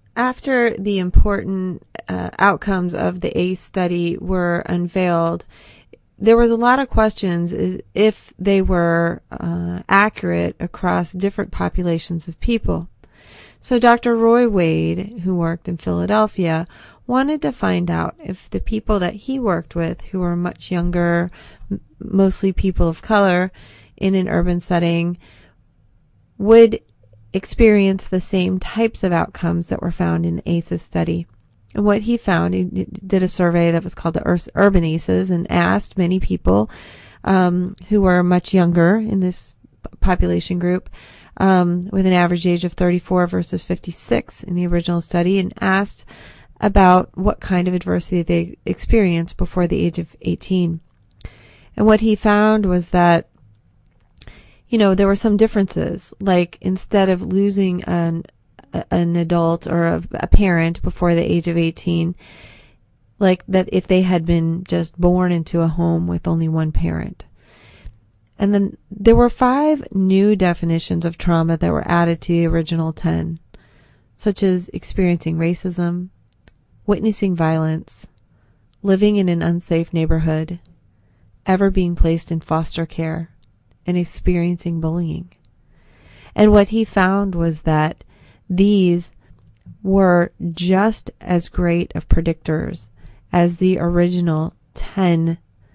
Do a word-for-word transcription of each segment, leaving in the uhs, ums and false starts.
after the important uh, outcomes of the ACE study were unveiled, there was a lot of questions is if they were uh, accurate across different populations of people. So Doctor Roy Wade, who worked in Philadelphia, wanted to find out if the people that he worked with, who were much younger, m- mostly people of color, in an urban setting, would experience the same types of outcomes that were found in the ACEs study. And what he found, he did a survey that was called the Urban ACEs and asked many people um, who were much younger in this population group, um, with an average age of thirty-four versus fifty-six in the original study, and asked about what kind of adversity they experienced before the age of eighteen. And what he found was that, you know, there were some differences, like instead of losing an an adult or a, a parent before the age of eighteen, like that if they had been just born into a home with only one parent. And then there were five new definitions of trauma that were added to the original ten, such as experiencing racism, witnessing violence, living in an unsafe neighborhood, ever being placed in foster care, and experiencing bullying. And what he found was that these were just as great of predictors as the original ten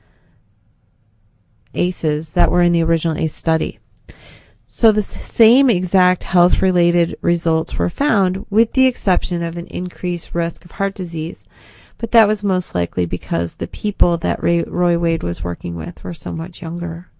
ACEs that were in the original ACE study. So the same exact health-related results were found, with the exception of an increased risk of heart disease. But that was most likely because the people that Ray, Roy Wade was working with were so much younger.